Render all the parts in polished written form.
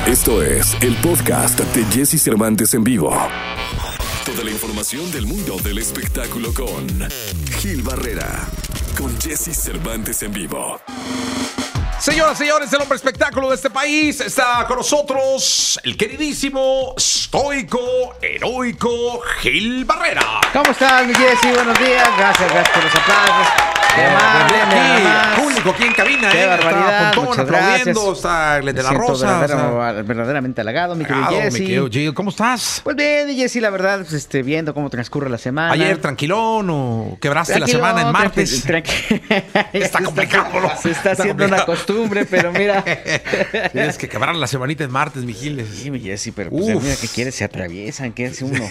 Esto es el podcast de Jesse Cervantes en vivo. Toda la información del mundo del espectáculo con Gil Barrera, con Jesse Cervantes en vivo. Señoras y señores, el hombre espectáculo de este país está con nosotros el queridísimo, estoico, heroico Gil Barrera. ¿Cómo estás, mi Jesse? Buenos días. Gracias por los aplausos. Público aquí en cabina, qué barbaridad. Está Pontón aplaudiendo, está el de la Rosa. Verdaderamente halagado, mi querido Jesse. Mi querido Gil, ¿cómo estás? Pues bien, Jesse, la verdad, pues, viendo cómo transcurre la semana. Ayer, tranquilón, o quebraste la semana en martes. Está complicado, ¿no? Se está haciendo una costumbre, pero mira. Tienes que quebrar la semanita en martes, mi Gil. Sí, mi Jesse, pero pues, mira que quieres, se atraviesan, ¿qué hace uno?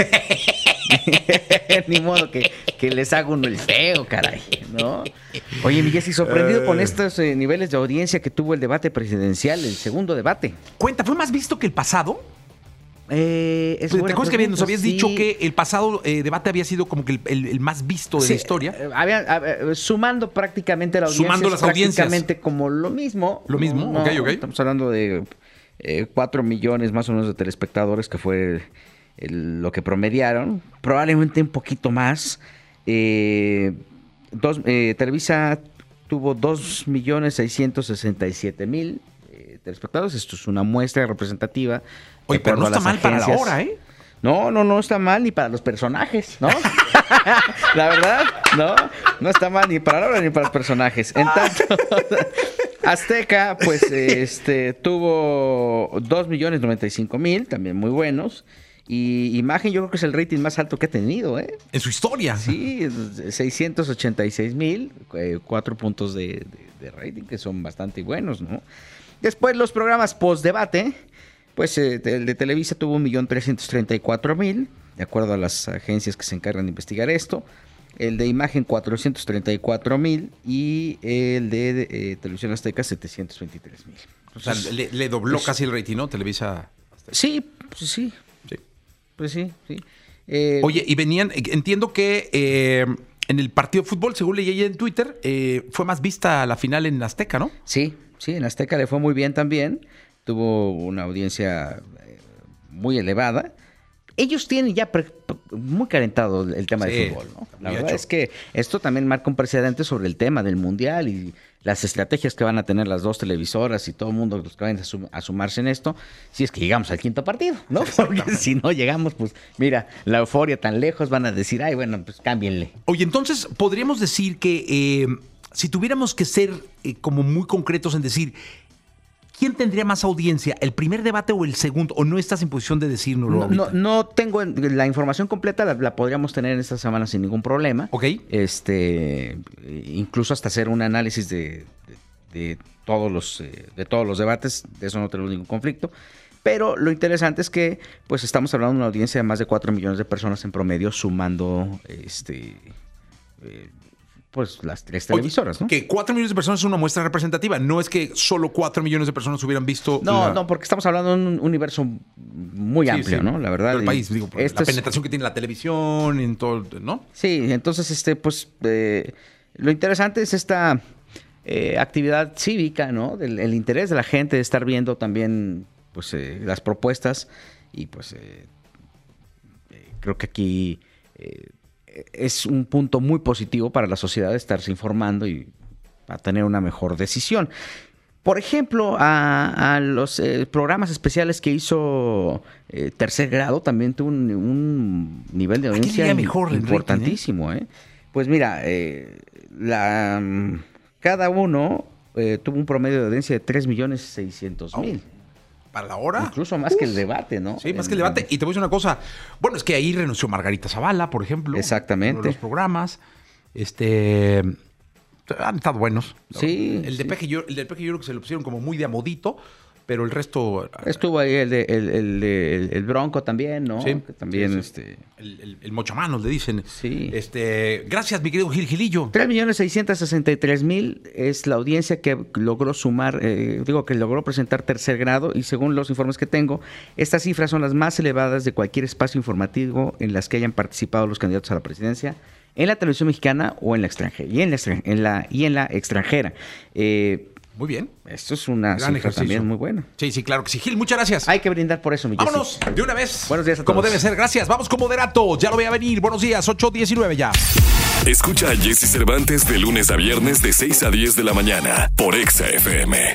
Ni modo que les haga uno el feo, caray, ¿no? Oye, mi Jesse, sorprendido con estos niveles de audiencia que tuvo el debate presidencial, el segundo debate. Cuenta, ¿fue más visto que el pasado? ¿Te acuerdas que nos habías dicho que el pasado debate había sido como que el más visto de la historia? Sumando prácticamente la audiencia. Sumando las audiencias. Prácticamente como lo mismo. Lo mismo, no, ok. Estamos hablando de 4 millones más o menos de telespectadores, que fue lo que promediaron. Probablemente un poquito más. Televisa tuvo 2.667.000 telespectadores. Esto es una muestra representativa. Oye, pero no está mal para la hora, ¿eh? No está mal ni para los personajes, ¿no? La verdad, no está mal ni para la hora ni para los personajes. En tanto, Azteca, pues, tuvo 2.095.000, también muy buenos. Y Imagen, yo creo que es el rating más alto que ha tenido, ¿eh? En su historia. Sí, 686.000, 4 puntos de rating, que son bastante buenos, ¿no? Después, los programas post-debate, pues el de Televisa tuvo 1.334.000, de acuerdo a las agencias que se encargan de investigar esto. El de Imagen, 434.000, y el de Televisión Azteca, 723.000. O sea, le dobló casi el rating, ¿no? Televisa Azteca. Sí, pues sí. Pues sí. Oye, y entiendo que en el partido de fútbol, según leí en Twitter, fue más vista la final en Azteca, ¿no? Sí, en Azteca le fue muy bien también. Tuvo una audiencia muy elevada. Ellos tienen ya muy calentado el tema del fútbol, ¿no? La verdad es que esto también marca un precedente sobre el tema del Mundial y las estrategias que van a tener las dos televisoras y todo el mundo los que vayan a sumarse en esto, si es que llegamos al quinto partido, ¿no? Porque si no llegamos, pues mira, la euforia tan lejos, van a decir, ay, bueno, pues cámbienle. Oye, entonces, podríamos decir que si tuviéramos que ser como muy concretos en decir, ¿quién tendría más audiencia, el primer debate o el segundo? ¿O no estás en posición de decirnoslo ahorita? No tengo la información completa, la podríamos tener en esta semana sin ningún problema. Ok. Incluso hasta hacer un análisis de todos los debates, de eso no tenemos ningún conflicto. Pero lo interesante es que pues estamos hablando de una audiencia de más de 4 millones de personas en promedio, sumando pues las tres televisoras, ¿no? Que 4 millones de personas es una muestra representativa. No es que solo 4 millones de personas hubieran visto... No, porque estamos hablando de un universo muy amplio, ¿no? La verdad. Del país, digo, la penetración que tiene la televisión, en todo, ¿no? Sí, entonces, lo interesante es esta actividad cívica, ¿no? El interés de la gente de estar viendo también, pues, las propuestas y, pues, creo que aquí... es un punto muy positivo para la sociedad estarse informando y a tener una mejor decisión. Por ejemplo, a los programas especiales que hizo Tercer Grado también tuvo un nivel de audiencia importantísimo. Pues mira, cada uno tuvo un promedio de audiencia de 3.600.000. ¿Para la hora? Incluso más que el debate, ¿no? Sí, más que el debate. Y te voy a decir una cosa. Bueno, es que ahí renunció Margarita Zavala, por ejemplo. Exactamente. Uno de los programas. Han estado buenos. Sí. El de Peje, yo creo que se lo pusieron como muy de amodito, pero el resto... Estuvo ahí el Bronco también, ¿no? Sí. Que también, sí. El mochamanos, le dicen. Sí. Gracias, mi querido Gilillo. 3.663.000 es la audiencia que logró sumar, que logró presentar Tercer Grado, y según los informes que tengo, estas cifras son las más elevadas de cualquier espacio informativo en las que hayan participado los candidatos a la presidencia en la televisión mexicana o en la extranjera, y en la extranjera. Muy bien. Esto es una Gran cifra también muy buena. Sí, claro que sí. Gil, muchas gracias. Hay que brindar por eso, mi Jessy. Vámonos de una vez. Buenos días a todos. Como debe ser. Gracias. Vamos con Moderato. Ya lo voy a venir. Buenos días. 8:19 ya. Escucha a Jessy Cervantes de lunes a viernes de 6 a 10 de la mañana por Exa FM.